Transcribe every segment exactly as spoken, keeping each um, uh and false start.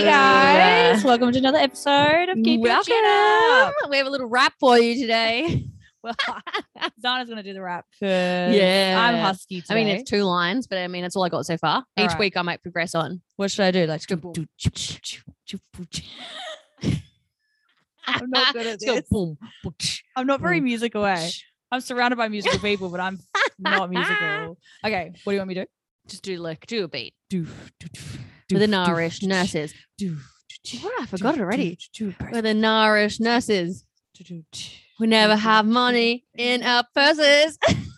guys, welcome to another episode of Keep Your Chin Up. We have a little rap for you today. Well, Zana's going to do the rap. Yeah. I'm husky today. I mean, it's two lines, but I mean, that's all I got so far. All Each right. week I might progress on. What should I do? Like, I'm not good at Let's go this. boom. I'm not very boom. musical way. I'm surrounded by musical people, but I'm not musical. Okay, what do you want me to do? Just do like, do a beat. Do, With the Nourish nurses. Do, What? I forgot it already. Do, With the Nourish nurses. We never have money in our purses.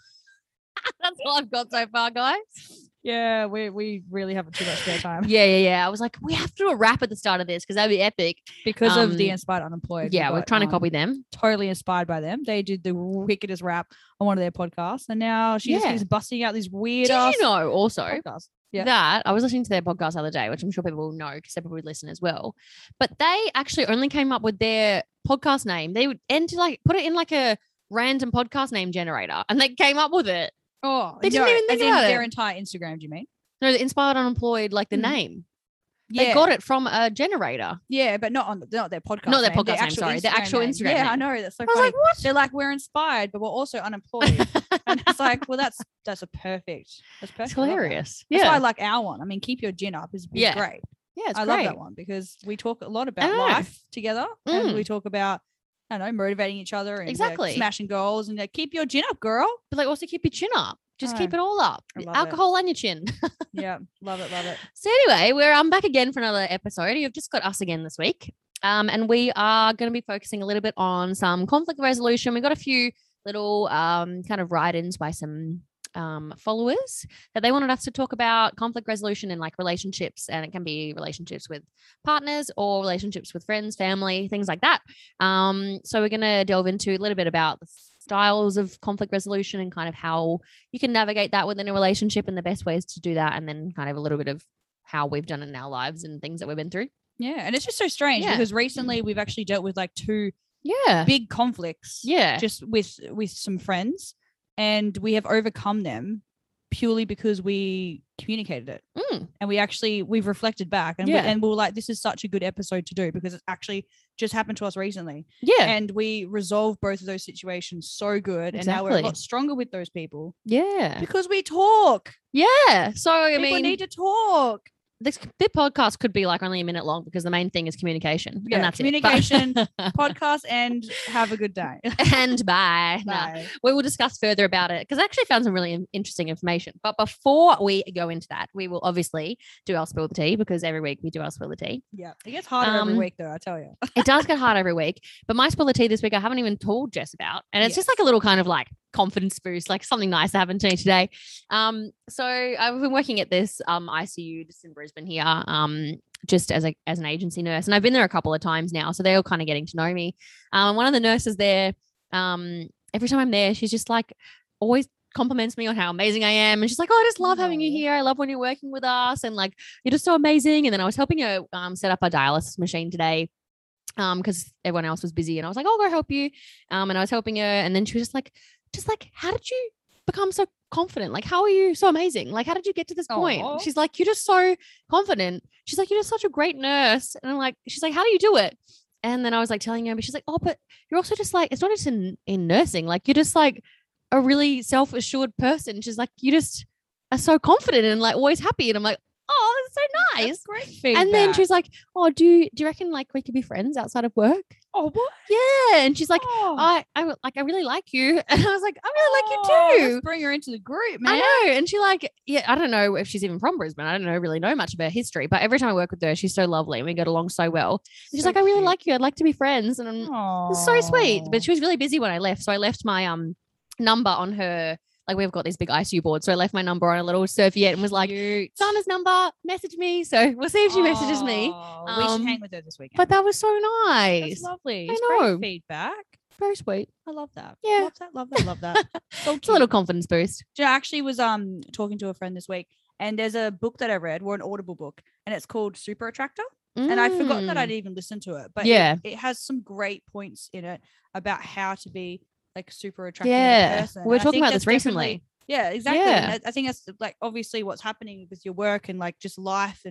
That's all I've got so far, guys. Yeah, we we really have too much spare time Yeah, yeah, yeah. I was like, we have to do a rap at the start of this because that'd be epic. because of the Um, Inspired Unemployed. Yeah, we're got, trying to um, copy them. Totally inspired by them. They did the wickedest rap on one of their podcasts, and now she just Yeah. keeps busting out these weird Did ass you know also podcasts. Yeah. that I was listening to their podcast the other day, which I'm sure people will know because they probably listen as well. But they actually only came up with their podcast name. They would enter like put it in like a random podcast name generator, and they came up with it. Oh, They didn't no, even think as in about their it. entire Instagram. Do you mean? No, the Inspired Unemployed, like the Hmm. name. Yeah, They got it from a generator. yeah, but not on the, not their podcast. Not their name, podcast name, actual sorry, their actual name. Instagram Yeah, I name. know. That's so I was funny. like, what? They're like, we're inspired, but we're also unemployed. And it's like, well, that's that's a perfect. That's perfect. It's I love that. hilarious. That's Yeah. why I like our one. I mean, keep your gin up is, is Yeah. great. yeah, it's I great. love that one because we talk a lot about know. life together, and Mm. we talk about, I don't know, motivating each other and uh, Exactly. smashing goals, and uh, keep your gin up, girl. But like also keep your chin up. Just I keep know. it all up. I love it. Alcohol and your chin. Yeah, love it, love it. So anyway, we're um, back again for another episode. You've just got us again this week. Um, and we are going to be focusing a little bit on some conflict resolution. We got a few little um, kind of write-ins by some um, followers that they wanted us to talk about conflict resolution in like relationships, and it can be relationships with partners or relationships with friends, family, things like that. Um, so we're going to delve into a little bit about the styles of conflict resolution and kind of how you can navigate that within a relationship and the best ways to do that, and then kind of a little bit of how we've done it in our lives and things that we've been through. Yeah, and it's just so strange Yeah. because recently we've actually dealt with like two Yeah. big conflicts, Yeah. just with with some friends, and we have overcome them purely because we communicated it, Mm. and we actually we've reflected back, and Yeah. we, and we we're like, this is such a good episode to do because it's actually just happened to us recently, Yeah. and we resolved both of those situations so good, and now we're a Exactly. lot stronger with those people yeah. because we talk. Yeah. So I People mean, need to talk. this this podcast could be like only a minute long because the main thing is communication. Yeah, and that's communication, it. But- Podcast, and have a good day. and bye. Nah. Bye. We will discuss further about it because I actually found some really in- interesting information. But before we go into that, we will obviously do our spill the tea because every week we do our spill the tea. Yeah, it gets harder every Um, week though, I tell you. It does get hard every week. But my spill the tea this week, I haven't even told Jess about. And it's just Yes. like a little kind of like confidence boost, like something nice that happened to me today. Um, so I've been working at this um I C U just in Brisbane here, um, just as a as an agency nurse. And I've been there a couple of times now. So they're all kind of getting to know me. Um, and one of the nurses there, um, every time I'm there, she's just like always compliments me on how amazing I am. And she's like, oh, I just love having you Aw. here. I love when you're working with us. And like, you're just so amazing. And then I was helping her um, set up a dialysis machine today um, because everyone else was busy. And I was like, I'll go help you. Um, and I was helping her. And then she was just like, just like, how did you become so confident? Like, how are you so amazing? Like, how did you get to this point? Aw. She's like, you're just so confident. She's like, you're just such a great nurse. And I'm like, she's like, how do you do it? And then I was like telling her, but she's like, oh, but you're also just like, it's not just in, in nursing. Like, you're just like a really self-assured person. She's like, you just are so confident and like always happy. And I'm like, oh, that's so nice. That's great feedback. And then she's like, oh, do you, do you reckon like we could be friends outside of work? oh, what? Yeah. And she's like, Oh, I, I w- like, I really like you. And I was like, I really oh, like you let's too. bring her into the group, man. I know. And she like, yeah, I don't know if she's even from Brisbane. I don't know, really know much of her history, but every time I work with her, she's so lovely and we get along so well. And she's So like, I really cute. like you. I'd like to be friends. And I'm, it's so sweet. Aw. But she was really busy when I left. So I left my um number on her. Like we've got these big I C U boards. So I left my number on a little serviette and was like, Cute. Sana's number, message me. So we'll see if she messages me. Oh, we should Um, hang with her this weekend. But that was so That's nice. lovely. I It's know. great feedback. Very sweet. I love that. Yeah. Love that, love that, love that. So It's a little cute. confidence boost. I actually was um talking to a friend this week, and there's a book that I read, or an Audible book, and it's called Super Attractor. And I'd forgotten that Mm. I'd even listened to it, but Yeah. it, it has some great points in it about how to be like super attractive as a Yeah. person. We were And I talking think about that's this recently. definitely- Yeah, exactly. Yeah. And I I think that's like obviously what's happening with your work and like just life and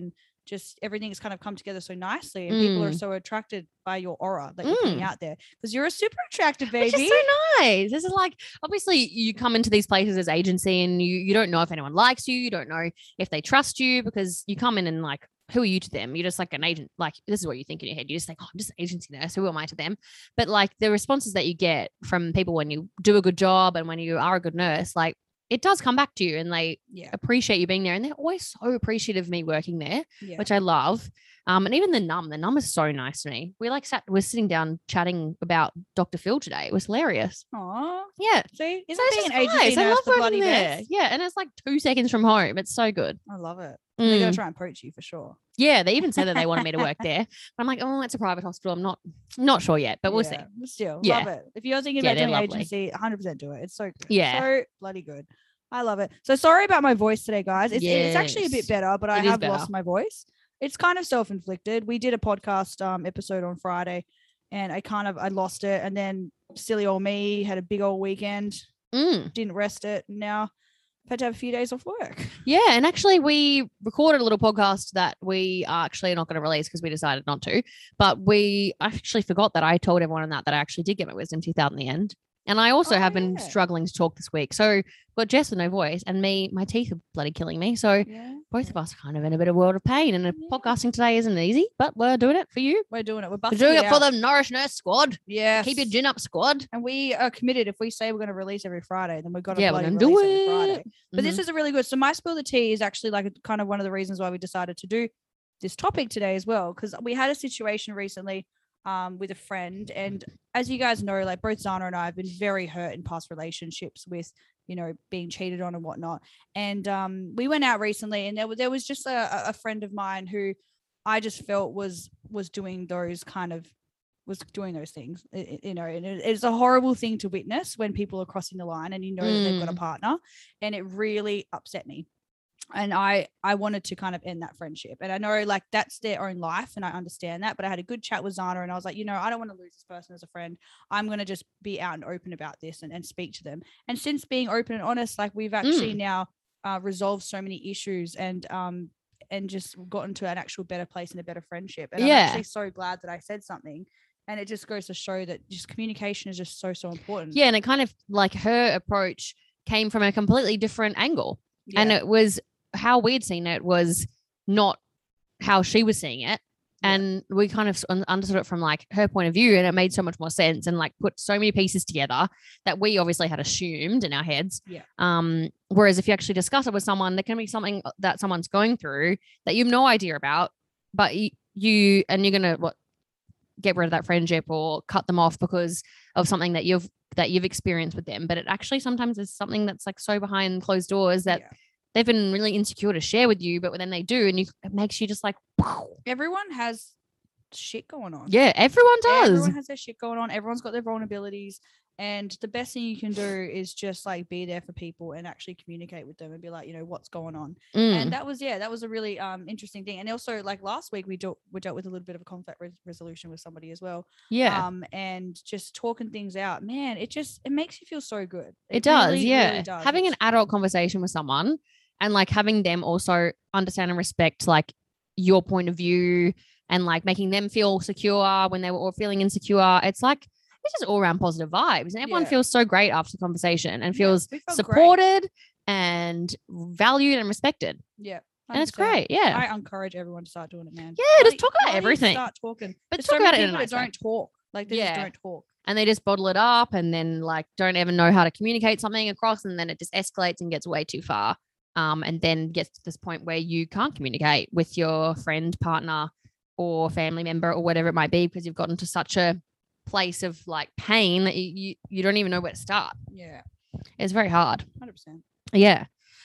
just everything's kind of come together so nicely, and people are Mm. so attracted by your aura that you're putting Mm. out there because you're a super attractive Which baby. is so nice. This is like, obviously you come into these places as agency and you you don't know if anyone likes you. You don't know if they trust you because you come in and like, who are you to them? You're just like an agent. Like, this is what you think in your head. You just think, oh, I'm just an agency nurse. Who am I to them? But like the responses that you get from people when you do a good job and when you are a good nurse, like it does come back to you and they Yeah, appreciate you being there. And they're always so appreciative of me working there, yeah. which I love. Um, and even the num, the num is so nice to me. We like sat, we're sitting down chatting about Doctor Phil today. It was hilarious. Aw, Yeah. see, isn't So it's being just an agency nice. I nurse love the working bloody there. best? Yeah. And it's like two seconds from home. It's so good. I love it. They're Mm. gonna try and poach you for sure. Yeah. They even said that they wanted me to work there. But I'm like, oh, it's a private hospital. I'm not, not sure yet, but we'll see. Yeah, but Still, Yeah. love it. If you're thinking Yeah, about they're doing lovely. agency, one hundred percent do it. It's so good. Yeah. So bloody good. I love it. So sorry about my voice today, guys. It's, it's actually a bit Yes. better, but I It is have better. lost my voice. It's kind of self-inflicted. We did a podcast um episode on Friday, and I kind of I lost it, and then silly old me had a big old weekend, Mm. didn't rest it. And now I've had to have a few days off work. Yeah, and actually we recorded a little podcast that we are actually not going to release because we decided not to. But we I actually forgot that I told everyone on that that I actually did get my wisdom teeth out in the end. And I also Oh, have been yeah. struggling to talk this week. So got Jess with no voice and me, my teeth are bloody killing me. So Yeah, both of us are kind of in a bit of world of pain. And Yeah. podcasting today isn't easy, but we're doing it for you. we're doing it. We're We're busting doing it, it for out. the Nourish Nurse squad. Yes. Keep your gin up, squad. And we are committed. If we say we're going to release every Friday, then we've got to Yeah, we're bloody gonna do release every it. Friday. But this Mhm. is a really good. So my spill the tea is actually like a, kind of one of the reasons why we decided to do this topic today as well, because we had a situation recently um, with a friend, and as you guys know, like both Zana and I have been very hurt in past relationships with, you know, being cheated on and whatnot. And um, we went out recently, and there was there was just a, a friend of mine who I just felt was was doing those kind of was doing those things, i- i- you know, and it- it's a horrible thing to witness when people are crossing the line and you know that they've got a Mm. partner, and it really upset me. And I I wanted to kind of end that friendship. And I know like that's their own life and I understand that, but I had a good chat with Zana and I was like, you know, I don't want to lose this person as a friend. I'm going to just be out and open about this and, and speak to them. And since being open and honest, like we've actually now uh, resolved so many issues and um and just gotten to an actual better place and a better friendship. And Yeah. I'm actually so glad that I said something. And it just goes to show that just communication is just so, so important. Yeah, and it kind of like her approach came from a completely different angle. Yeah. And it was how we'd seen it was not how she was seeing it. Yeah. And we kind of un- understood it from like her point of view, and it made so much more sense and like put so many pieces together that we obviously had assumed in our heads. Yeah. Um, whereas if you actually discuss it with someone, there can be something that someone's going through that you have no idea about, but you, you and you're gonna what get rid of that friendship or cut them off because of something that you've that you've experienced with them. But it actually sometimes is something that's like so behind closed doors that Yeah. they've been really insecure to share with you, but then they do, and you it makes you just like, wow. Everyone has shit going on. Yeah, everyone does. Everyone has their shit going on. Everyone's got their vulnerabilities. And the best thing you can do is just like be there for people and actually communicate with them and be like, you know, what's going on. Mm. And that was, yeah, that was a really um interesting thing. And also like last week we dealt we dealt with a little bit of a conflict res- resolution with somebody as well. yeah, Um, and just talking things out, man, it just it makes you feel so good. it does. really, yeah, really does. having an It's- adult conversation with someone and like having them also understand and respect like your point of view and like making them feel secure when they were all feeling insecure. It's like it's just all around positive vibes, and everyone Yeah. feels so great after the conversation and Yeah, feels we felt great. supported and valued and respected. Yeah. And it's one hundred great. percent. Yeah. I encourage everyone to start doing it, man. Yeah, just Bloody- talk about bloody everything. Start talking. But There's talk so about many it in a people nice that way. don't talk. Like they Yeah. just don't talk. And they just bottle it up and then like don't even know how to communicate something across, and then it just escalates and gets way too far. Um, and then gets to this point where you can't communicate with your friend, partner, or family member or whatever it might be because you've gotten to such a place of like pain that you you, you don't even know where to start. Yeah. It's very hard. one hundred percent. Yeah.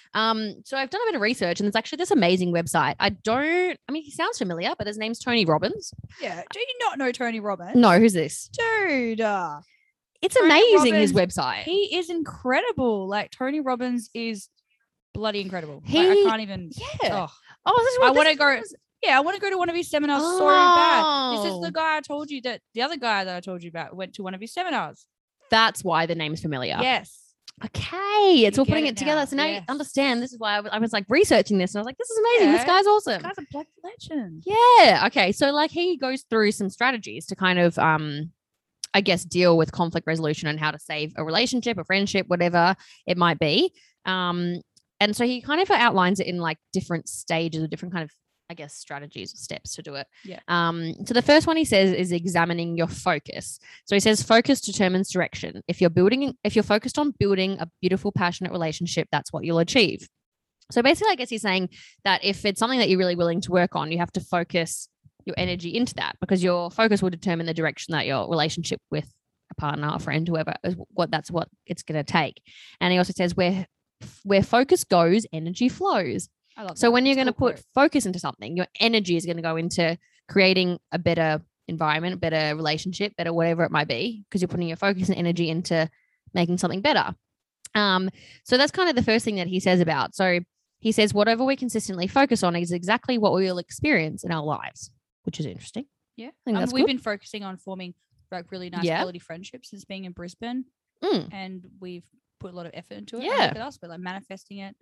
Um, so I've done a bit of research and there's actually this amazing website. I don't, I mean, he sounds familiar, but his name's Tony Robbins. Yeah. Do you not know Tony Robbins? No, who's this? Dude. uh, It's Tony amazing, his Robbins, website. He is incredible. Like Tony Robbins is bloody incredible. Like, He- I can't even. yeah. Oh, Oh, this is I what want this to go. is- Yeah, I want to go to one of his seminars so bad. This is Oh. the guy I told you that the other guy that I told you about went to one of his seminars. That's why the name's familiar. Yes. Okay, it's You all get putting it it together. now, So now yes. you understand. This is why I was, I was like researching this, and I was like, "This is amazing. This Yeah, guy's awesome." This guy's a black legend. Yeah. Okay. So like he goes through some strategies to kind of um I guess deal with conflict resolution and how to save a relationship, a friendship, whatever it might be. Um and so he kind of outlines it in like different stages or different kind of I guess strategies or steps to do it. Yeah. Um so the first one he says is examining your focus. So he says focus determines direction. If you're building if you're focused on building a beautiful passionate relationship, that's what you'll achieve. So basically, I guess he's saying that if it's something that you're really willing to work on, you have to focus your energy into that because your focus will determine the direction that your relationship with a partner, a friend, whoever is what that's what it's going to take. And he also says where where focus goes, energy flows. I love So that. when you're It's a going to cool put quote. focus into something, your energy is going to go into creating a better environment, better relationship, better whatever it might be, because you're putting your focus and energy into making something better. Um, so that's kind of the first thing that he says about. So he says, whatever we consistently focus on is exactly what we will experience in our lives, which is interesting. Yeah. I think Um, that's we've good. been focusing on forming like really nice Yeah. quality friendships since being in Brisbane, Mm. and we've put a lot of effort into it. And Yeah. look at us, we're like manifesting it.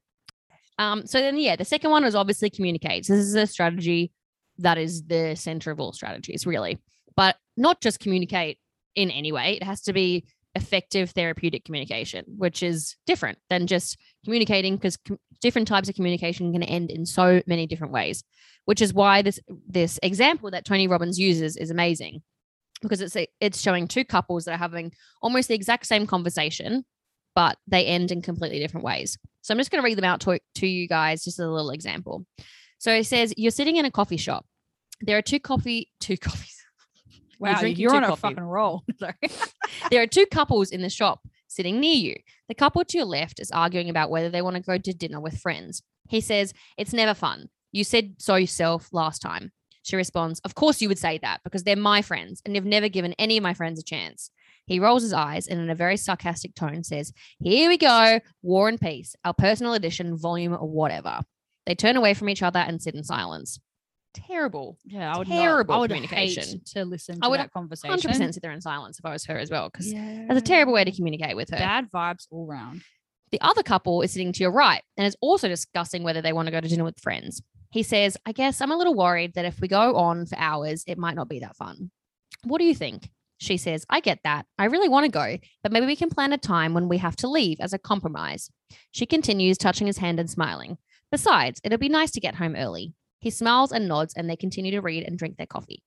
Um, so then, yeah, the second one is obviously communicate. So this is a strategy that is the center of all strategies, really, but not just communicate in any way. It has to be effective therapeutic communication, which is different than just communicating because com- different types of communication can end in so many different ways, which is why this this example that Tony Robbins uses is amazing because it's a, it's showing two couples that are having almost the exact same conversation, but they end in completely different ways. So I'm just going to read them out to, to you guys, just as a little example. So it says, you're sitting in a coffee shop. There are two coffee, two coffees. You're Wow, drinking you're two on a coffee. fucking roll. Sorry. There are two couples in the shop sitting near you. The couple to your left is arguing about whether they want to go to dinner with friends. He says, it's never fun. You said so yourself last time. She responds, of course you would say that because they're my friends and you've never given any of my friends a chance. He rolls his eyes and in a very sarcastic tone says, here we go, War and Peace, our personal edition, volume or whatever. They turn away from each other and sit in silence. Terrible. Yeah, I would Terrible not, I would communication. hate to listen I to would that conversation. one hundred percent sit there in silence if I was her as well because Yeah. that's a terrible way to communicate with her. Bad vibes all round. The other couple is sitting to your right and is also discussing whether they want to go to dinner with friends. He says, I guess I'm a little worried that if we go on for hours, it might not be that fun. What do you think? She says, I get that. I really want to go, but maybe we can plan a time when we have to leave as a compromise. She continues, touching his hand and smiling. Besides, it'll be nice to get home early. He smiles and nods and they continue to read and drink their coffee.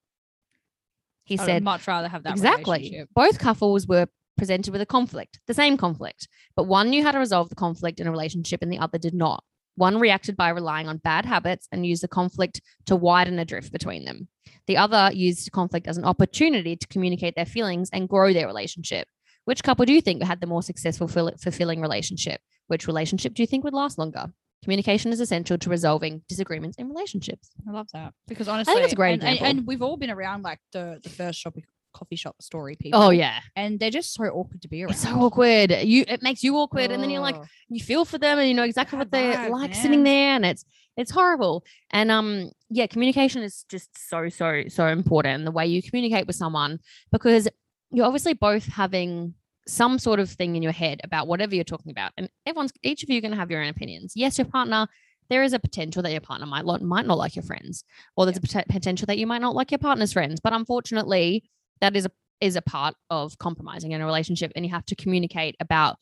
He I said, would much rather have that exactly. relationship. Both couples were presented with a conflict, the same conflict, but one knew how to resolve the conflict in a relationship and the other did not. One reacted by relying on bad habits and used the conflict to widen a drift between them. The other used conflict as an opportunity to communicate their feelings and grow their relationship. Which couple do you think had the more successful, fulfilling relationship? Which relationship do you think would last longer? Communication is essential to resolving disagreements in relationships. I love that because honestly, it's a great and, and, example. and we've all been around like the the first shop coffee shop story people. Oh yeah, and they're just so awkward to be around. it's so awkward. You it makes you awkward, and then you're like, Oh. you feel for them, and you know exactly what Bad they're vibes, like man. sitting there, and it's it's horrible. And um, yeah, communication is just so so so important. The way you communicate with someone, because you're obviously both having some sort of thing in your head about whatever you're talking about, and everyone's each of you are going to have your own opinions. Yes, your partner. There is a potential that your partner might lo- might not like your friends, or there's Yeah. a pot- potential that you might not like your partner's friends. But unfortunately, that is a is a part of compromising in a relationship, and you have to communicate about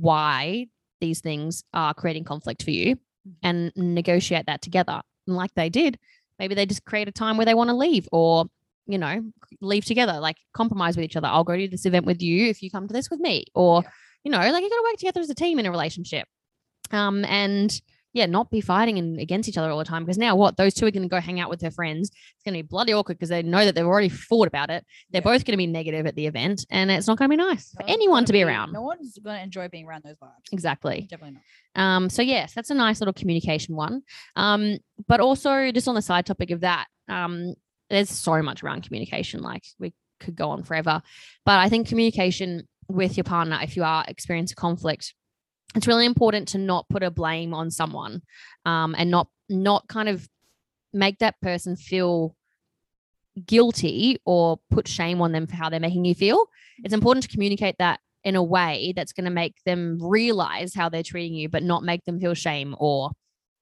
why these things are creating conflict for you and negotiate that together. And like they did, maybe they just create a time where they want to leave, or you know, leave together, like compromise with each other. I'll go to this event with you if you come to this with me, or Yeah. you know, like you got to work together as a team in a relationship. Um, and yeah, not be fighting and against each other all the time, because now what? Those two are going to go hang out with their friends. It's going to be bloody awkward because they know that they've already fought about it. They're Yeah. both going to be negative at the event, and it's not going to be nice No for one's anyone gonna to be around. No one's going to enjoy being around those vibes. Exactly. Definitely not. Um, so yes, that's a nice little communication one. Um, but also just on the side topic of that, um, there's so much around communication. Like we could go on forever, but I think communication with your partner, if you are experiencing conflict, it's really important to not put a blame on someone, um, and not not kind of make that person feel guilty or put shame on them for how they're making you feel. It's important to communicate that in a way that's going to make them realize how they're treating you, but not make them feel shame or,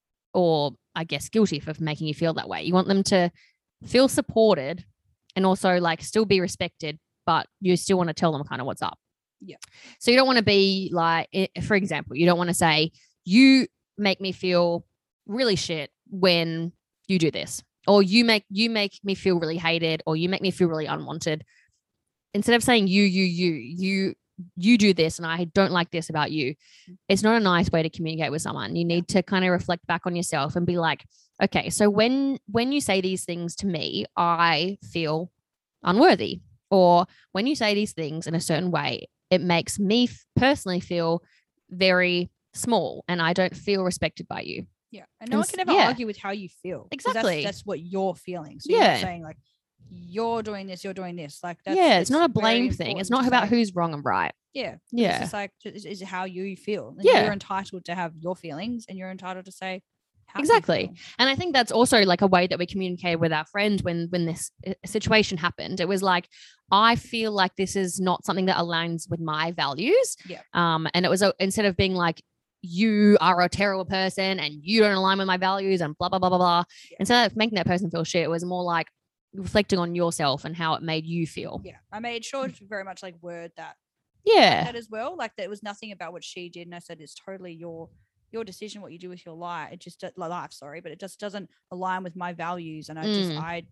or I guess guilty for making you feel that way. You want them to feel supported and also like still be respected, but you still want to tell them kind of what's up. Yeah. So you don't want to be like, for example, you don't want to say, you make me feel really shit when you do this, or you make, you make me feel really hated, or you make me feel really unwanted. Instead of saying you, you, you, you, you do this and I don't like this about you. It's not a nice way to communicate with someone. You need to kind of reflect back on yourself and be like, okay, so when, when you say these things to me, I feel unworthy. Or when you say these things in a certain way, it makes me f- personally feel very small and I don't feel respected by you. Yeah. And no one can ever yeah. argue with how you feel. 'cause Exactly. That's, that's what you're feeling. So you're Yeah. not saying like, you're doing this, you're doing this. Like that's, yeah, it's, it's not a very blame thing. It's important not to about say. who's wrong and right. Yeah. Yeah. It's just like, is, is how you feel. And Yeah. You're entitled to have your feelings and you're entitled to say how you Exactly. feel. And I think that's also like a way that we communicated with our friend when when this uh, situation happened. It was like, I feel like this is not something that aligns with my values. Yeah. Um, and it was a, instead of being like, you are a terrible person and you don't align with my values and blah, blah, blah, blah, blah. Yeah. Instead of making that person feel shit, it was more like reflecting on yourself and how it made you feel. Yeah. I made sure to very much like word that. Yeah. Like that as well. Like that was nothing about what she did. And I said, it's totally your your decision, what you do with your life. It just life, sorry, but it just doesn't align with my values. And I just, Mm. I,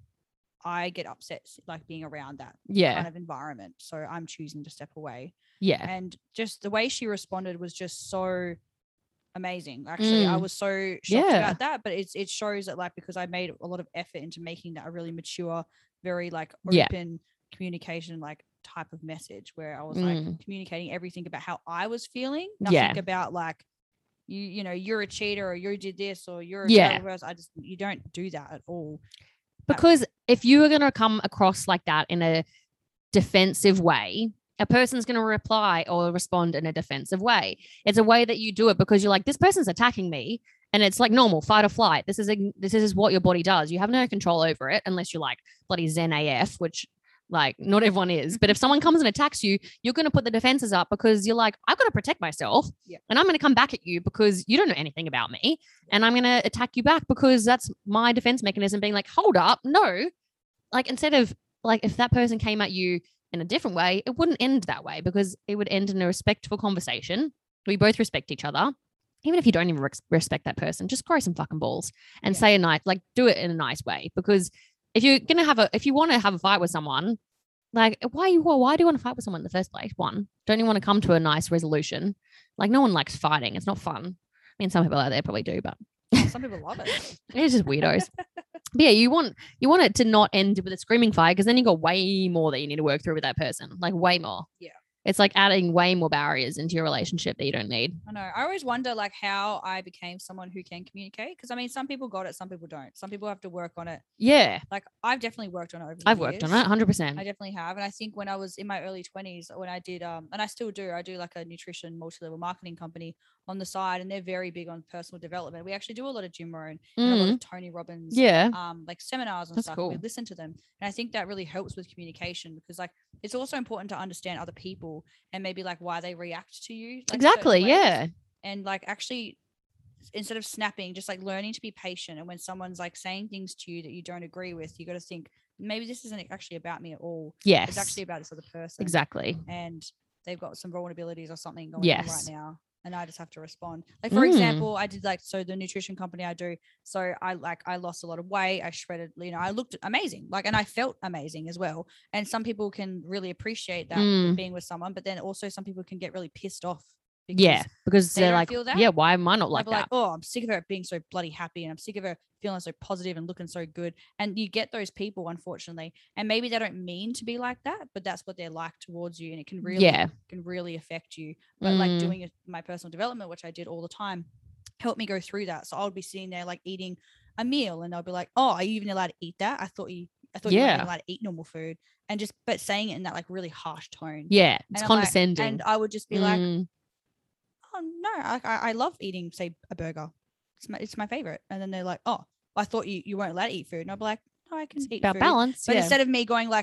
I get upset like being around that Yeah. kind of environment. So I'm choosing to step away. Yeah. And just the way she responded was just so amazing. Actually, I Mm. was so shocked Yeah. about that, but it's, it shows that like, because I made a lot of effort into making that a really mature, very like Yeah. open communication, like type of message where I was Mm. like communicating everything about how I was feeling. Nothing Yeah. about like, you, you know, you're a cheater or you did this or you're a Yeah. terrible person. I just, you don't do that at all. Because if you are going to come across like that in a defensive way, a person's going to reply or respond in a defensive way. It's a way that you do it because you're like, this person's attacking me. And it's like normal, fight or flight. This is a, this is what your body does. You have no control over it unless you're like bloody Zen A F, which like not everyone is. But if someone comes and attacks you, you're going to put the defenses up because you're like, I've got to protect myself. Yeah. And I'm going to come back at you because you don't know anything about me. And I'm going to attack you back because that's my defense mechanism being like, hold up, no. Like instead of like if that person came at you in a different way, it wouldn't end that way because it would end in a respectful conversation. We both respect each other. Even if you don't even res- respect that person, just grow some fucking balls and Yeah. say a nice, like do it in a nice way. Because if you're going to have a, if you want to have a fight with someone, like why, you why do you want to fight with someone in the first place? One, don't you want to come to a nice resolution? Like no one likes fighting. It's not fun. I mean, some people out there probably do, but Some people love it. it's just weirdos. But yeah, you want you want it to not end with a screaming fight because then you got way more that you need to work through with that person, like way more. Yeah. It's like adding way more barriers into your relationship that you don't need. I know. I always wonder like how I became someone who can communicate. Because I mean, some people got it, some people don't. Some people have to work on it. Yeah, Like I've definitely worked on it over the I've worked on it years. one hundred percent. I definitely have. And I think when I was in my early twenties, when I did, um, and I still do, I do like a nutrition multi-level marketing company on the side, and they're very big on personal development. We actually do a lot of Jim Rohn and a lot of Tony Robbins, Yeah, um, like seminars and That's stuff. and We cool. listen to them, and I think that really helps with communication because like it's also important to understand other people and maybe like why they react to you. Like, certain exactly. ways. Yeah, And like actually instead of snapping, just like learning to be patient. And when someone's like saying things to you that you don't agree with, you got to think maybe this isn't actually about me at all. yes, It's actually about this other person. exactly. And they've got some vulnerabilities or something going Yes. on right now. And I just have to respond. Like, for Mm. example, I did like, so the nutrition company I do. So I like, I lost a lot of weight. I shredded, you know, I looked amazing. Like, and I felt amazing as well. And some people can really appreciate that Mm. being with someone, but then also some people can get really pissed off. Because Yeah, because they they're don't like, feel that. yeah, why am I not They'll like be that? like, oh, I'm sick of her being so bloody happy and I'm sick of her feeling so positive and looking so good. And you get those people, unfortunately, and maybe they don't mean to be like that, but that's what they're like towards you. And it can really, Yeah. can really affect you. But like Mm. doing it- my personal development, which I did all the time, helped me go through that. So I would be sitting there like eating a meal and they'll be like, oh, are you even allowed to eat that? I thought you, I thought you weren't Yeah. even allowed to eat normal food. And just, but saying it in that like really harsh tone. Yeah, And it's I'm like- condescending. and I would just be like, Mm. oh no, I, I I love eating, say, a burger. It's my it's my favorite. And then they're like, oh, I thought you, you weren't allowed to eat food. And I'll be like, no, I can It's eat about food. balance. But yeah. instead of me going like,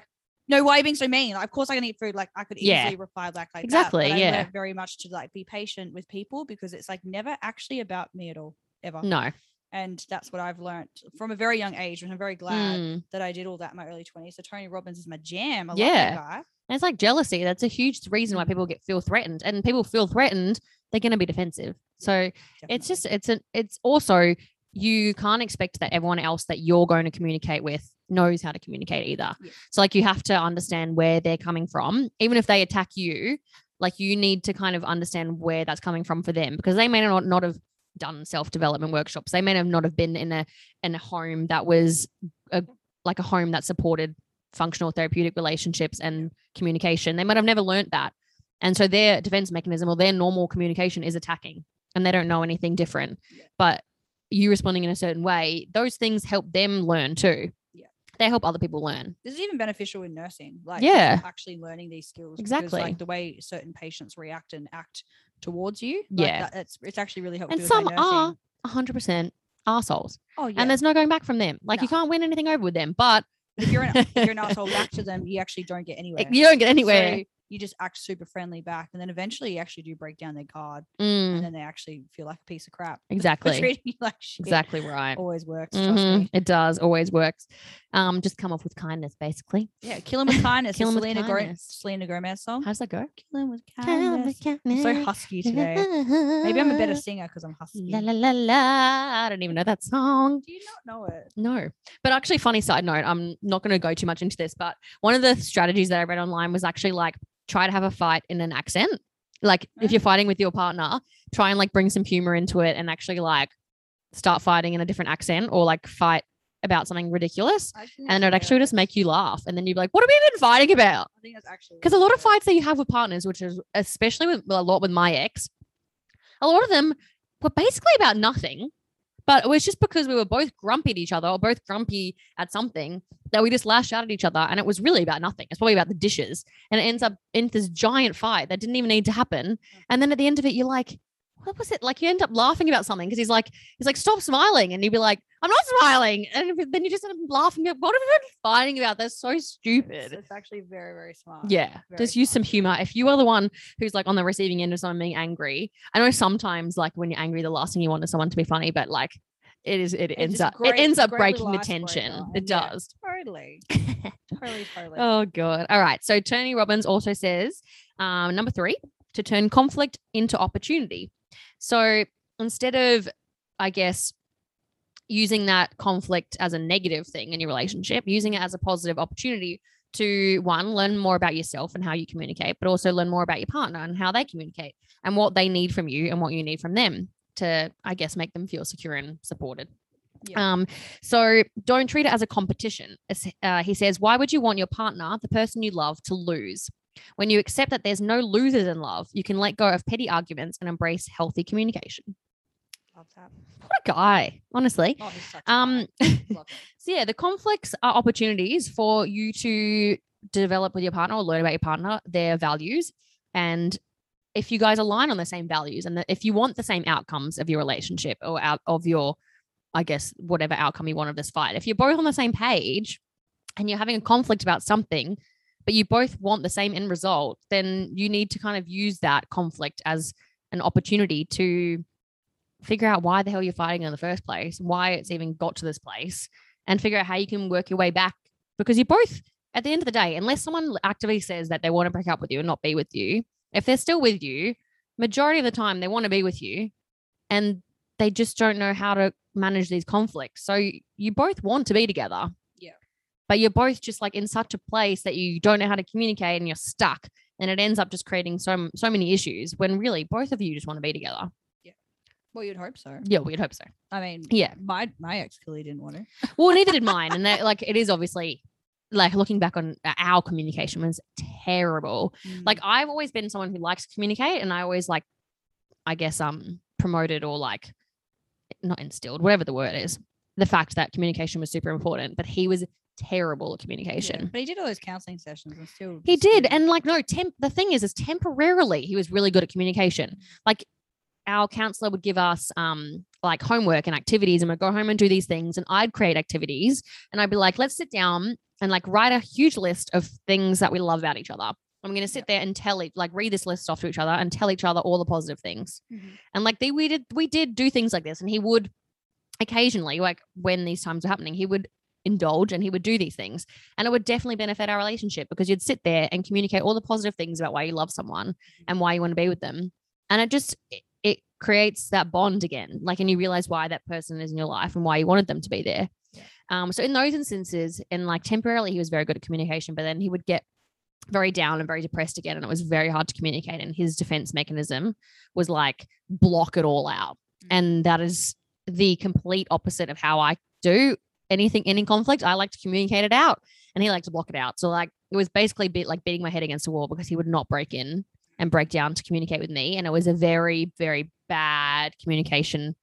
no, why are you being so mean? Like, of course I can eat food. Like I could easily Yeah. reply back like Exactly, that. But I yeah. learned very much to like be patient with people because it's like never actually about me at all, ever. No. And that's what I've learned from a very young age. And I'm very glad Mm. that I did all that in my early twenties. So Tony Robbins is my jam. I Yeah. love that guy. And it's like jealousy. That's a huge reason why Mm. people get feel threatened. And people feel threatened, they're going to be defensive. So Definitely. it's just, it's an, it's also, you can't expect that everyone else that you're going to communicate with knows how to communicate either. Yeah. So like you have to understand where they're coming from. Even if they attack you, like you need to kind of understand where that's coming from for them, because they may not, not have done self-development workshops. They may have not have been in a in a home that was a, like a home that supported functional therapeutic relationships and communication. They might have never learned that. And so their defense mechanism or their normal communication is attacking, and they don't know anything different. Yeah. But you responding in a certain way, those things help them learn too. Yeah. They help other people learn. This is even beneficial in nursing. Like Yeah. just actually learning these skills. Exactly. Because, like the way certain patients react and act towards you. Yeah. Like that, it's it's actually really helpful. And some are one hundred percent arseholes. Oh yeah. And there's no going back from them. Like you No. can't win anything over with them. But if you're an if you're an asshole back to them, you actually don't get anywhere. you don't get anywhere. So you just act super friendly back, and then eventually you actually do break down their guard, Mm, and then they actually feel like a piece of crap. For exactly. treating you like shit. Exactly right. Always works. Trust Mhm, me. It does. Always works. Um, just come off with kindness, basically. Yeah, kill him with kindness. Kill Kill 'em with Selena, Go- kindness. Selena Gomez song. How does that go? Kill him with kindness. I'm so husky today. Maybe I'm a better singer because I'm husky. La la la la. I don't even know that song. Do you not know it? No. But actually, funny side note, I'm not going to go too much into this, but one of the strategies that I read online was actually like try to have a fight in an accent. Like if you're fighting with your partner, try and like bring some humor into it and actually like start fighting in a different accent or like fight about something ridiculous. I think And it that's actually just hilarious. make you laugh. And then you'd be like, what are we even fighting about? I think that's actually Because a lot of hilarious. fights that you have with partners, which is especially with a lot with my ex, a lot of them were basically about nothing. But it was just because we were both grumpy at each other or both grumpy at something that we just lashed out at each other. And it was really about nothing. It's probably about the dishes. And it ends up in this giant fight that didn't even need to happen. And then at the end of it, you're like, what was it? Like you end up laughing about something because he's like, he's like, stop smiling. And you'd be like, I'm not smiling. And then you just end up laughing at what are we fighting about? That's so It's, stupid. it's actually very, very smart. Yeah, Very just use some smart. humor. If you are the one who's like on the receiving end of someone being angry, I know sometimes like when you're angry, the last thing you want is someone to be funny, but like it is, it ends just up, great- it ends up great breaking little the tension. icebreaker. It Yeah. does. Totally. Totally, totally. Oh god. All right. So Tony Robbins also says, um, number three, to turn conflict into opportunity. So instead of, I guess, using that conflict as a negative thing in your relationship, using it as a positive opportunity to one, learn more about yourself and how you communicate, but also learn more about your partner and how they communicate and what they need from you and what you need from them to, I guess, make them feel secure and supported. Yeah. Um, so don't treat it as a competition. As, Uh, he says, why would you want your partner, the person you love, to lose? When you accept that there's no losers in love, you can let go of petty arguments and embrace healthy communication. Love that. What a guy, honestly. Oh, he's such a Um, guy. Love him. so yeah, the conflicts are opportunities for you to develop with your partner or learn about your partner, their values. And if you guys align on the same values and the, if you want the same outcomes of your relationship or out of your, I guess, whatever outcome you want of this fight, if you're both on the same page and you're having a conflict about something, but you both want the same end result, then you need to kind of use that conflict as an opportunity to figure out why the hell you're fighting in the first place, why it's even got to this place, and figure out how you can work your way back. Because you both, at the end of the day, unless someone actively says that they want to break up with you and not be with you, if they're still with you, majority of the time they want to be with you and they just don't know how to manage these conflicts. So you both want to be together. Yeah. But you're both just like in such a place that you don't know how to communicate and you're stuck. And it ends up just creating so, so many issues when really both of you just want to be together. Well, you'd hope so. Yeah, we'd hope so. I mean, Yeah. my my ex clearly didn't want to. Well, neither did mine. And that, like, it is obviously, like, looking back on our communication was terrible. Like, I've always been someone who likes to communicate, and I always, like, I guess, um, promoted or, like, not instilled, whatever the word is, the fact that communication was super important. But he was terrible at Yeah, communication. but he did all those counseling sessions and still. He still did. And, like, no, temp- the thing is, is temporarily he was really good at communication. Like, our counselor would give us um like homework and activities, and we'd go home and do these things, and I'd create activities and I'd be like, let's sit down and like write a huge list of things that we love about each other. I'm going to sit yeah. there and tell it, like read this list off to each other and tell each other all the positive things. Mm-hmm. And like they, we did, we did do things like this, and he would occasionally, like when these times were happening, he would indulge and he would do these things, and it would definitely benefit our relationship because you'd sit there and communicate all the positive things about why you love someone and why you want to be with them. And it just, it, it creates that bond again. Like, and you realize why that person is in your life and why you wanted them to be there. Yeah. Um, so in those instances, and like temporarily he was very good at communication, but then he would get very down and very depressed again. And it was very hard to communicate. And his defense mechanism was like, block it all out. Mm-hmm. And that is the complete opposite of how I do anything, any conflict. I like to communicate it out, and he liked to block it out. So like, it was basically a bit like beating my head against a wall because he would not break in and break down to communicate with me. And it was a very, very bad communication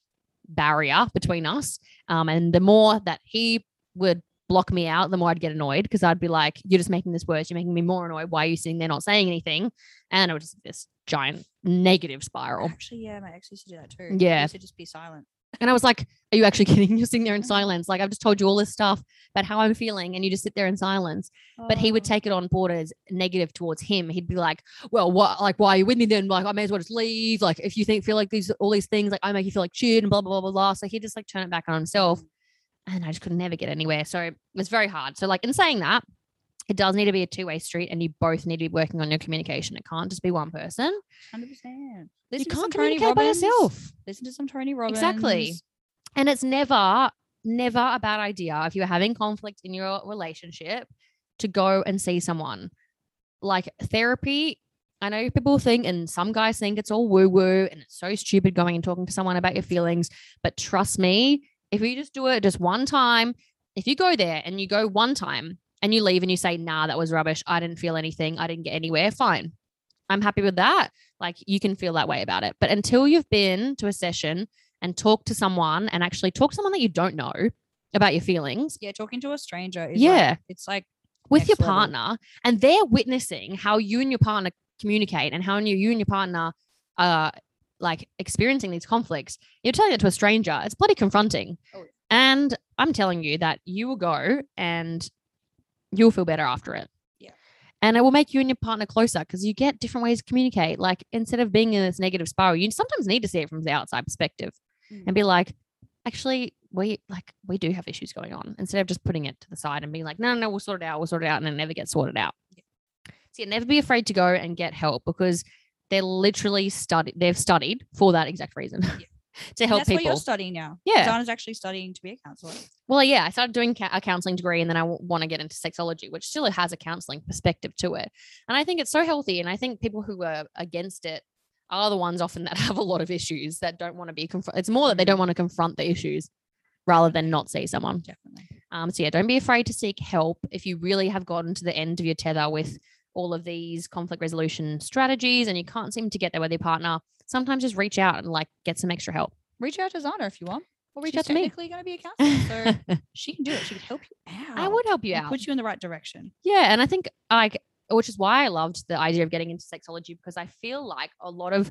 barrier between us. Um, and the more that he would block me out, the more I'd get annoyed because I'd be like, you're just making this worse. You're making me more annoyed. Why are you sitting there not saying anything? And it was just this giant negative spiral. Actually, yeah, my ex used to do that too. Yeah. He used to just be silent. And I was like, are you actually kidding? You're sitting there in silence. Like, I've just told you all this stuff about how I'm feeling, and you just sit there in silence. Oh. But he would take it on board as negative towards him. He'd be like, well, what, like, why are you with me then? Like, I may as well just leave. Like, if you think, feel like these, all these things, like I make you feel like shit and blah, blah, blah, blah, blah. So he'd just like turn it back on himself. And I just could never get anywhere. So it was very hard. So like, in saying that, it does need to be a two-way street, and you both need to be working on your communication. It can't just be one person. one hundred percent. You Listen to some can't Tony communicate by Robbins. yourself. Listen to some Tony Robbins. Exactly. And it's never, never a bad idea if you're having conflict in your relationship to go and see someone. Like therapy, I know people think, and some guys think it's all woo-woo and it's so stupid going and talking to someone about your feelings. But trust me, if you just do it just one time, if you go there and you go one time and you leave and you say, nah, that was rubbish, I didn't feel anything, I didn't get anywhere, fine. I'm happy with that. Like, you can feel that way about it. But until you've been to a session and talk to someone and actually talk to someone that you don't know about your feelings. Yeah, talking to a stranger is yeah. like, it's like with your level. partner, and they're witnessing how you and your partner communicate and how you, you and your partner are like experiencing these conflicts. You're telling it to a stranger. It's bloody confronting. Oh. And I'm telling you that you will go and you'll feel better after it. Yeah. And it will make you and your partner closer because you get different ways to communicate. Like, instead of being in this negative spiral, you sometimes need to see it from the outside perspective mm. and be like, actually, we like we do have issues going on, instead of just putting it to the side and being like, no, no, no, we'll sort it out. We'll sort it out. And it never gets sorted out. Yeah. So yeah, never be afraid to go and get help, because they're literally studied. They've studied for that exact reason. Yeah. To help that's people. That's what you're studying now. Yeah. Zana's actually studying to be a counselor. Well, yeah, I started doing ca- a counseling degree, and then I w- want to get into sexology, which still has a counseling perspective to it. And I think it's so healthy. And I think people who are against it are the ones often that have a lot of issues that don't want to be confronted. It's more that they don't want to confront the issues rather than not see someone. Definitely. Um, so yeah, don't be afraid to seek help. If you really have gotten to the end of your tether with all of these conflict resolution strategies and you can't seem to get there with your partner, sometimes just reach out and like get some extra help. Reach out to Zana if you want. Or reach She's out to me. Technically going to be a counselor, so she can do it. She can help you out. I would help you and out. Put you in the right direction. Yeah, and I think like, which is why I loved the idea of getting into sexology, because I feel like a lot of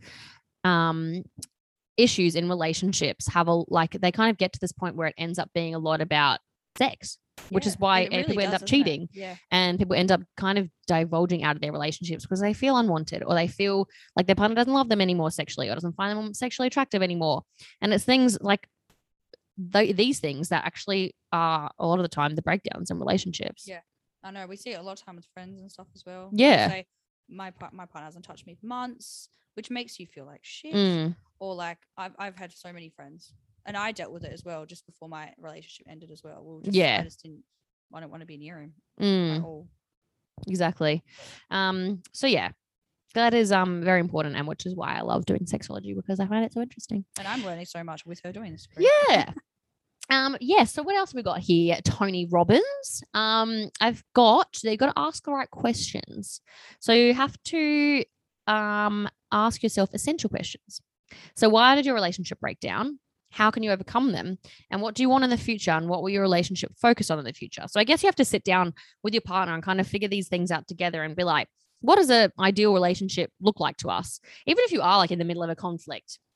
um issues in relationships have a like they kind of get to this point where it ends up being a lot about sex, which Yeah, is why it really people end does, up doesn't it? cheating. Yeah. And people end up kind of divulging out of their relationships because they feel unwanted, or they feel like their partner doesn't love them anymore sexually, or doesn't find them sexually attractive anymore. And it's things like th- these things that actually are a lot of the time the breakdowns in relationships. Yeah, I know. We see it a lot of time with friends and stuff as well. Yeah. Say, my part, my partner hasn't touched me for months, which makes you feel like shit. Mm. Or like I've I've had so many friends, and I dealt with it as well just before my relationship ended as well. well just, Yeah. I just didn't. I don't want to be near him Mm. at all. Exactly. Um, so yeah, that is um very important, and which is why I love doing sexology, because I find it so interesting. And I'm learning so much with her doing this. Yeah. um, yeah. So what else have we got here? Tony Robbins. Um, I've got, they've got to ask the right questions. So you have to um ask yourself essential questions. So why did your relationship break down? How can you overcome them? And what do you want in the future? And what will your relationship focus on in the future? So I guess you have to sit down with your partner and kind of figure these things out together and be like, what does an ideal relationship look like to us? Even if you are like in the middle of a conflict,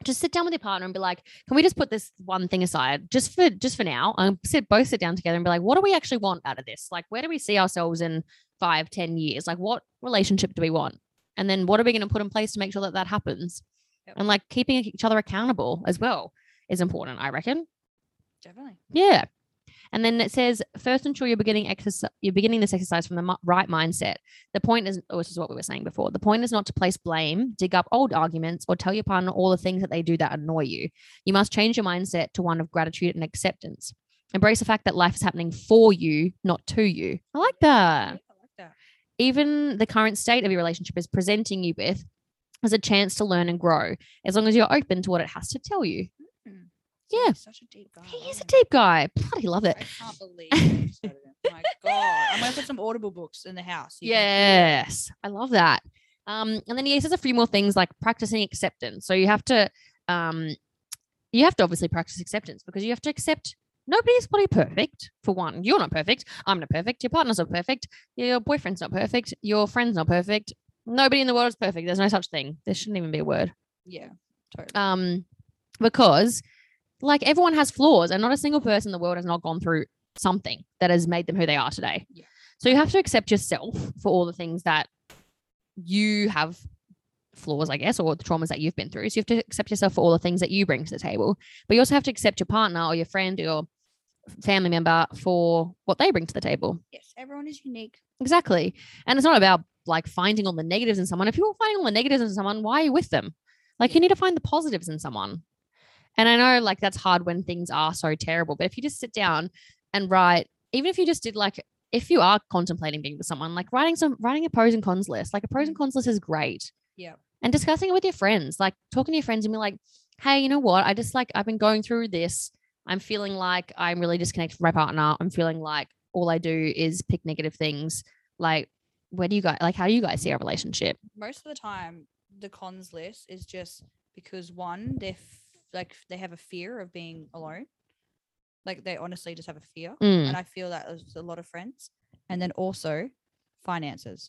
just sit down with your partner and be like, can we just put this one thing aside just for just for now? And sit both sit down together and be like, what do we actually want out of this? Like, where do we see ourselves in five, ten years? Like, what relationship do we want? And then what are we going to put in place to make sure that that happens? Yep. And like keeping each other accountable as well is important, I reckon. Definitely. Yeah. And then it says, first ensure you're beginning exercise, you're beginning this exercise from the m- right mindset. The point is, oh, this is what we were saying before. The point is not to place blame, dig up old arguments, or tell your partner all the things that they do that annoy you. You must change your mindset to one of gratitude and acceptance. Embrace the fact that life is happening for you, not to you. I like that. Yeah, I like that. Even the current state of your relationship is presenting you with as a chance to learn and grow, as long as you're open to what it has to tell you. Mm-hmm. Yeah. He's such a deep guy. He is a deep guy. Bloody love it. I can't believe it. Oh my God. I'm going to put some Audible books in the house. You can- Yes. I love that. Um, and then he says a few more things like practicing acceptance. So you have to, um, you have to obviously practice acceptance because you have to accept nobody's bloody perfect. For one, you're not perfect. I'm not perfect. Your partner's not perfect. Your boyfriend's not perfect. Your friend's not perfect. Nobody in the world is perfect. There's no such thing. There shouldn't even be a word. Yeah, totally. Um, because like everyone has flaws and not a single person in the world has not gone through something that has made them who they are today. Yeah. So you have to accept yourself for all the things that you have flaws, I guess, or the traumas that you've been through. So you have to accept yourself for all the things that you bring to the table, but you also have to accept your partner or your friend or your family member for what they bring to the table. Yes, everyone is unique. Exactly. And it's not about like finding all the negatives in someone. If you're finding all the negatives in someone, why are you with them? Like Yeah. you need to find the positives in someone. And I know like that's hard when things are so terrible, but if you just sit down and write, even if you just did like, if you are contemplating being with someone, like writing some, writing a pros and cons list, like a pros and cons list is great. Yeah. And discussing it with your friends, like talking to your friends and be like, hey, you know what? I just like, I've been going through this. I'm feeling like I'm really disconnected from my partner. I'm feeling like all I do is pick negative things. Like, where do you guys, like, how do you guys see our relationship? Most of the time, the cons list is just because one, they're f- like they have a fear of being alone. Like they honestly just have a fear. Mm. And I feel that there's a lot of friends. And then also finances.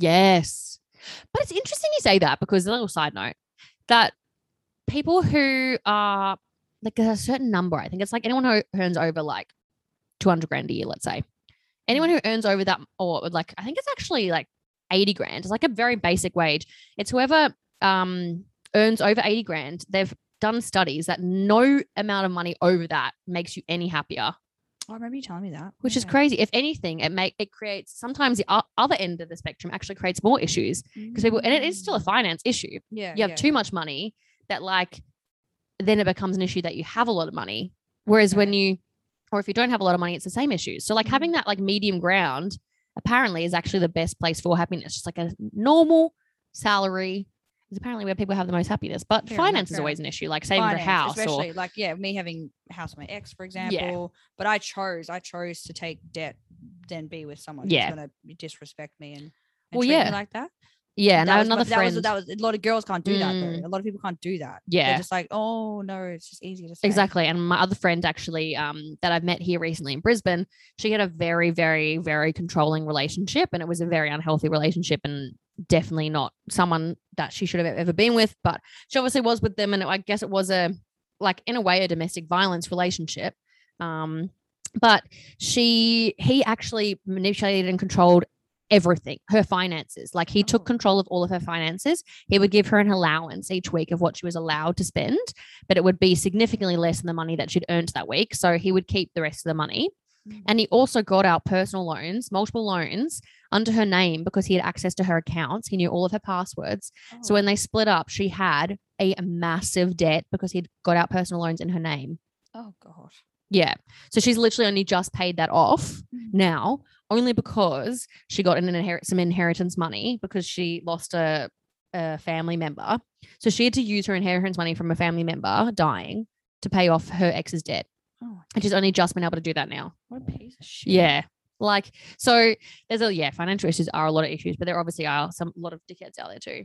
Yes. But it's interesting you say that because a little side note that people who are like there's a certain number, I think it's like anyone who earns over like two hundred grand a year, let's say. Anyone who earns over that, or like, I think it's actually like eighty grand. It's like a very basic wage. It's whoever um, earns over eighty grand. They've done studies that no amount of money over that makes you any happier. I remember you telling me that. Which yeah. is crazy. If anything, it make it creates sometimes the o- other end of the spectrum actually creates more issues because people, and it is still a finance issue. Yeah. You have yeah, too yeah. much money that like, then it becomes an issue that you have a lot of money. Whereas when Okay. you, or if you don't have a lot of money, it's the same issues. So like Mhm. having that like medium ground apparently is actually the best place for happiness. Just like a normal salary is apparently where people have the most happiness. But Fair finance enough, is fair always an issue, like saving for a Finance, house. especially Or, like yeah, me having a house with my ex, for example. But I chose, I chose to take debt, then be with someone Yeah. who's gonna disrespect me and, and Well, treat yeah. me like that. yeah, and that I have was, another that friend. was that was a lot of girls can't do that Mm. though. A lot of people can't do that. Yeah. They're just like, oh no, it's just easier to say. Exactly. And my other friend actually um, that I've met here recently in Brisbane, she had a very, very, very controlling relationship and it was a very unhealthy relationship and definitely not someone that she should have ever been with. But she obviously was with them. And I guess it was a, like in a way, a domestic violence relationship. Um, but she, he actually manipulated and controlled everything, her finances. Like he took Oh. control of all of her finances. He would give her an allowance each week of what she was allowed to spend, but it would be significantly less than the money that she'd earned that week. So he would keep the rest of the money. Mm. And he also got out personal loans, multiple loans under her name because he had access to her accounts. He knew all of her passwords. So Oh. when they split up, she had a massive debt because he'd got out personal loans in her name. oh god. Yeah. So she's literally only just paid that off Mm. now, only because she got an inherit some inheritance money because she lost a, a family member. So she had to use her inheritance money from a family member dying to pay off her ex's debt. Oh, And she's only just been able to do that now. what a piece of shit. Yeah. Like, so there's a, yeah, financial issues are a lot of issues, but there obviously are some, a lot of dickheads out there too.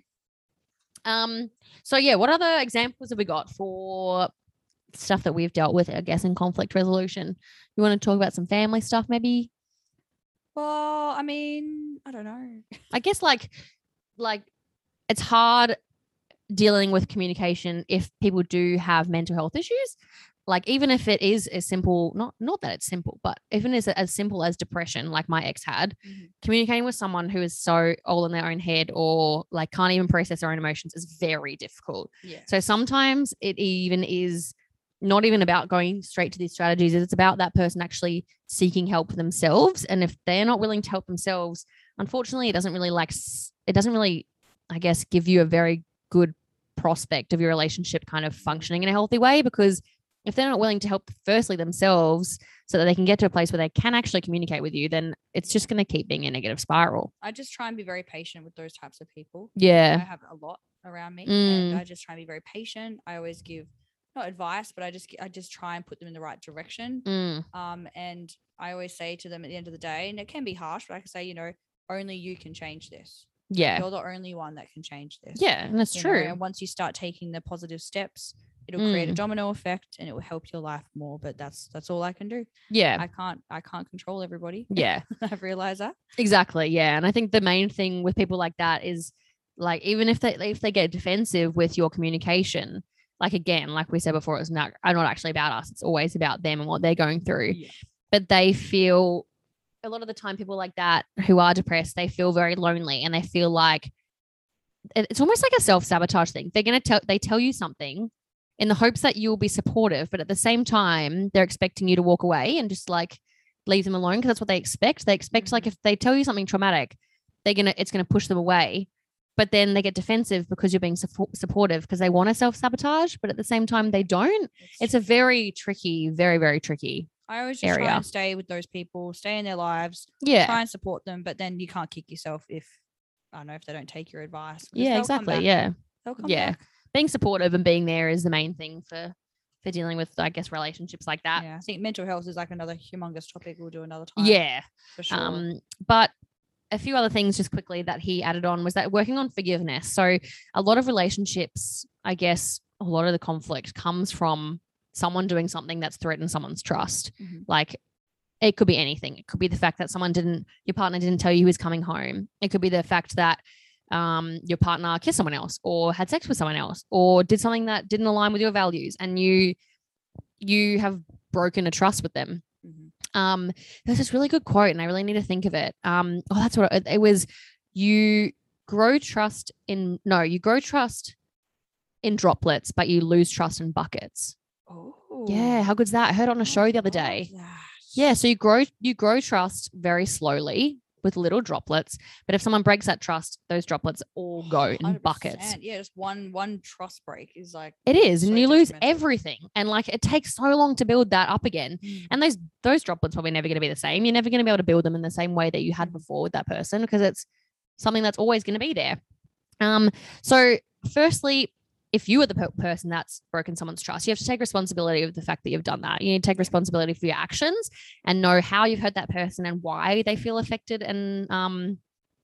Um, so yeah, what other examples have we got for stuff that we've dealt with, I guess, in conflict resolution? You want to talk about some family stuff, maybe? Well, I mean, I don't know. I guess like, like it's hard dealing with communication if people do have mental health issues. Like even if it is as simple, not not that it's simple, but even as as simple as depression, like my ex had, Mhm. communicating with someone who is so all in their own head or like can't even process their own emotions is very difficult. Yeah. So sometimes it even is not even about going straight to these strategies. It's about that person actually seeking help for themselves. And if they're not willing to help themselves, unfortunately, it doesn't really like it doesn't really, I guess, give you a very good prospect of your relationship kind of functioning in a healthy way, because if they're not willing to help firstly themselves so that they can get to a place where they can actually communicate with you, then it's just going to keep being a negative spiral. I just try and be very patient with those types of people. Yeah. I have a lot around me, Mm. and I just try and be very patient. I always give not advice, but I just I just try and put them in the right direction. Mm. Um, and I always say to them at the end of the day, and it can be harsh, but I can say, you know, only you can change this. Yeah. You're the only one that can change this. Yeah, and that's you true. know, and once you start taking the positive steps, it'll create a Mm. domino effect, and it will help your life more. But that's that's all I can do. Yeah. I can't I can't control everybody. Yeah. I've realized that. Exactly. Yeah. And I think the main thing with people like that is like, even if they if they get defensive with your communication, like again, like we said before, it's not not actually about us. It's always about them and what they're going through. Yeah. But they feel a lot of the time, people like that who are depressed, they feel very lonely, and they feel like it's almost like a self-sabotage thing. They're gonna tell they tell you something in the hopes that you'll be supportive, but at the same time, they're expecting you to walk away and just like leave them alone, because that's what they expect. They expect Mm-hmm. like if they tell you something traumatic, they're gonna it's gonna push them away. But then they get defensive because you're being su- supportive, because they want to self-sabotage, but at the same time they don't. It's, It's a very tricky, very, very tricky. I always just try area. and stay with those people, stay in their lives, Yeah. try and support them, but then you can't kick yourself if I don't know if they don't take your advice. because Yeah, they'll come exactly. back. Yeah. They'll come Yeah. back. Being supportive and being there is the main thing for for dealing with, I guess, relationships like that. Yeah, I think mental health is like another humongous topic. We'll do another time. Yeah. for sure. Um, but a few other things just quickly that he added on was that working on forgiveness. So a lot of relationships, I guess, a lot of the conflict comes from someone doing something that's threatened someone's trust. Mhm. Like it could be anything. It could be the fact that someone didn't, your partner didn't tell you he was coming home. It could be the fact that um, your partner kissed someone else or had sex with someone else or did something that didn't align with your values, and you you have broken a trust with them. Mhm. Um, there's this really good quote, and I really need to think of it. Um, oh, that's what it, it was. You grow trust in no, you grow trust in droplets, but you lose trust in buckets. Oh, Yeah, how good's that? I heard it on a I show the other love day. that. Yeah, so you grow you grow trust very slowly with little droplets, but if someone breaks that trust, those droplets all go in one hundred percent. buckets. Yeah, just one one trust break is like It is, so and you lose detrimental. everything, and like it takes so long to build that up again. Mm. And those those droplets probably never going to be the same. You're never going to be able to build them in the same way that you had before with that person, because it's something that's always going to be there. Um, so firstly, if you are the per- person that's broken someone's trust, you have to take responsibility of the fact that you've done that. You need to take responsibility for your actions and know how you've hurt that person and why they feel affected and, um,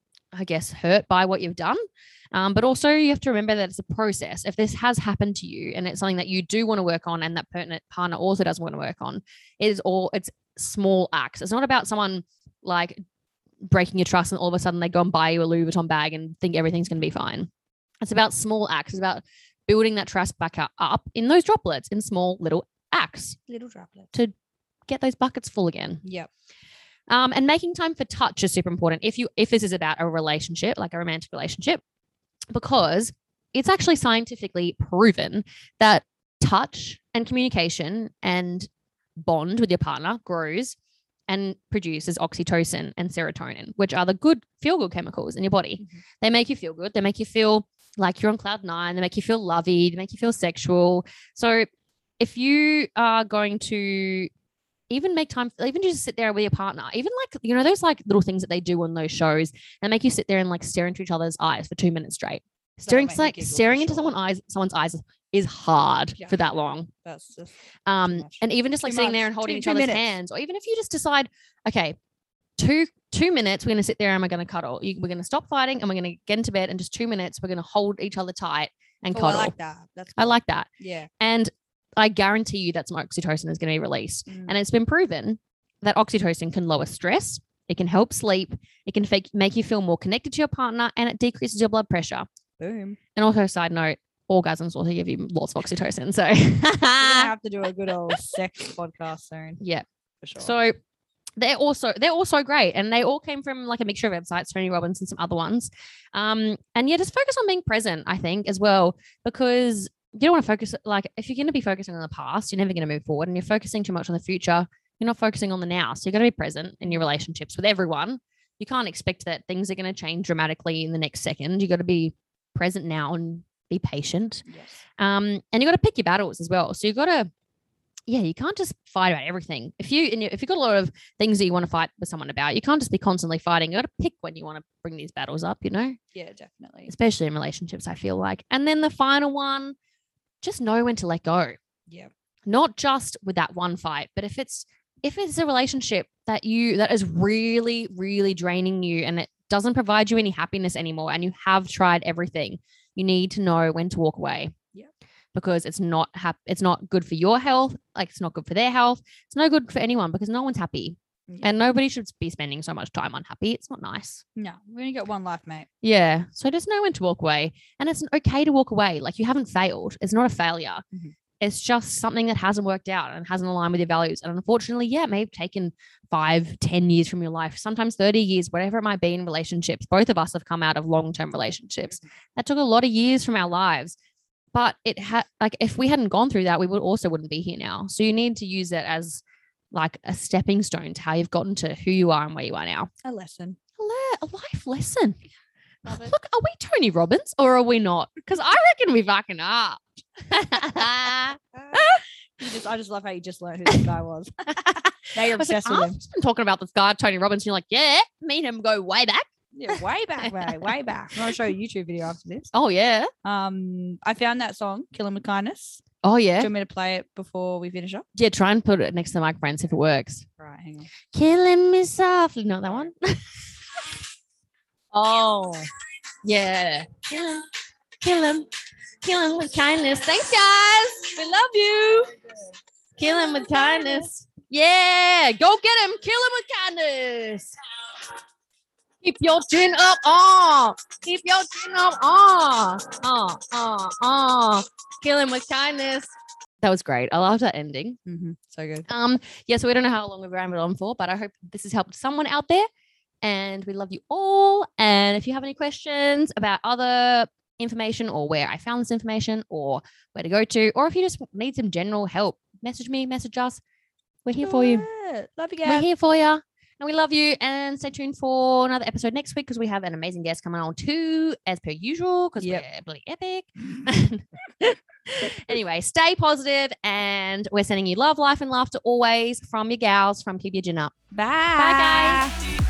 I guess, hurt by what you've done. Um, but also you have to remember that it's a process. If this has happened to you and it's something that you do want to work on and that pertinent partner also doesn't want to work on, it is all, it's small acts. It's not about someone like breaking your trust and all of a sudden they go and buy you a Louis Vuitton bag and think everything's going to be fine. It's about small acts. It's about building that trust back up in those droplets, in small little acts Little droplets. to get those buckets full again. Yep. Um, and making time for touch is super important if you if this is about a relationship, like a romantic relationship, because it's actually scientifically proven that touch and communication and bond with your partner grows and produces oxytocin and serotonin, which are the good feel-good chemicals in your body. Mhm. They make you feel good. They make you feel like you're on cloud nine. They make you feel lovey. They make you feel sexual. So if you are going to even make time, even just sit there with your partner, even like, you know, those like little things that they do on those shows and make you sit there and like stare into each other's eyes for two minutes straight. Staring, make me like giggle for staring into sure. someone's eyes, someone's eyes is hard Yeah. for that long. That's just Um, much. and even just like Too sitting there much. and holding Two- each two other's minutes. hands, or even if you just decide, okay, two two minutes, we're going to sit there and we're going to cuddle. You, we're going to stop fighting and we're going to get into bed, and just two minutes, we're going to hold each other tight and Oh, cuddle. I like that. That's I cool. like that. Yeah. And I guarantee you that some oxytocin is going to be released. Mm. And it's been proven that oxytocin can lower stress. It can help sleep. It can fake, make you feel more connected to your partner, and it decreases your blood pressure. Boom. And also, side note, orgasms also give you lots of oxytocin. So We're gonna have to do a good old sex podcast soon. yeah. For sure. So they're also they're also great, and they all came from like a mixture of websites, Tony Robbins and some other ones. Um, and yeah, just focus on being present, I think, as well, because you don't want to focus like if you're going to be focusing on the past, you're never going to move forward, and you're focusing too much on the future, you're not focusing on the now. So you're going to be present in your relationships with everyone. You can't expect that things are going to change dramatically in the next second. You got to be present now and be patient. Yes. Um, and you got to pick your battles as well. So you got to. Yeah, you can't just fight about everything. If you and you, if you've got a lot of things that you want to fight with someone about, you can't just be constantly fighting. You got to pick when you want to bring these battles up, you know? Yeah, definitely. Especially in relationships, I feel like. And then the final one, just know when to let go. Yeah. Not just with that one fight, but if it's if it's a relationship that you that is really, really draining you and it doesn't provide you any happiness anymore, and you have tried everything, you need to know when to walk away. Because it's not hap- it's not good for your health, like it's not good for their health. It's no good for anyone because no one's happy. Yeah. And nobody should be spending so much time unhappy. It's not nice. No, we only got one life, mate. Yeah. So just know when to walk away. And it's okay to walk away. Like you haven't failed. It's not a failure. Mm-hmm. It's just something that hasn't worked out and hasn't aligned with your values. And unfortunately, yeah, it may have taken five, ten years from your life, sometimes thirty years, whatever it might be in relationships. Both of us have come out of long-term relationships. That took a lot of years from our lives. But it had like if we hadn't gone through that, we would also wouldn't be here now. So you need to use that as like a stepping stone to how you've gotten to who you are and where you are now. A lesson. A, le- a life lesson. Love it. Look, are we Tony Robbins or are we not? Because I reckon we fucking are. You just, I just love how you just learned who this guy was. Now you're I was like, obsessed with I've him. just been talking about this guy, Tony Robbins. And you're like, yeah, me and him go way back. Yeah, way back, way, way back. I'm gonna show you a YouTube video after this. Oh, yeah. Um, I found that song, "Kill 'Em with Kindness." Oh, Do you yeah. want me to play it before we finish up? Yeah, try and put it next to the microphone, see if it works. Right, hang on. Killing me softly. Not that one. Oh, yeah. Kill him, kill him, kill him with kindness. Thanks, guys. We love you. Kill him with kindness. Yeah, go get him. Kill him with kindness. Keep your chin up. Oh, keep your chin up. Oh, oh, oh, oh. Kill him with kindness. That was great. I love that ending. Mm-hmm. So good. Um, yeah, so we don't know how long we've rambled on for, but I hope this has helped someone out there. And we love you all. And if you have any questions about other information or where I found this information or where to go to, or if you just need some general help, message me, message us. We're here for you. Love you We're guys. here for you. And we love you. And stay tuned for another episode next week because we have an amazing guest coming on too, as per usual, because Yep. we're bloody epic. Anyway, stay positive, and we're sending you love, life, and laughter always from your gals from Keep Your Gin Up. Bye. Bye, guys.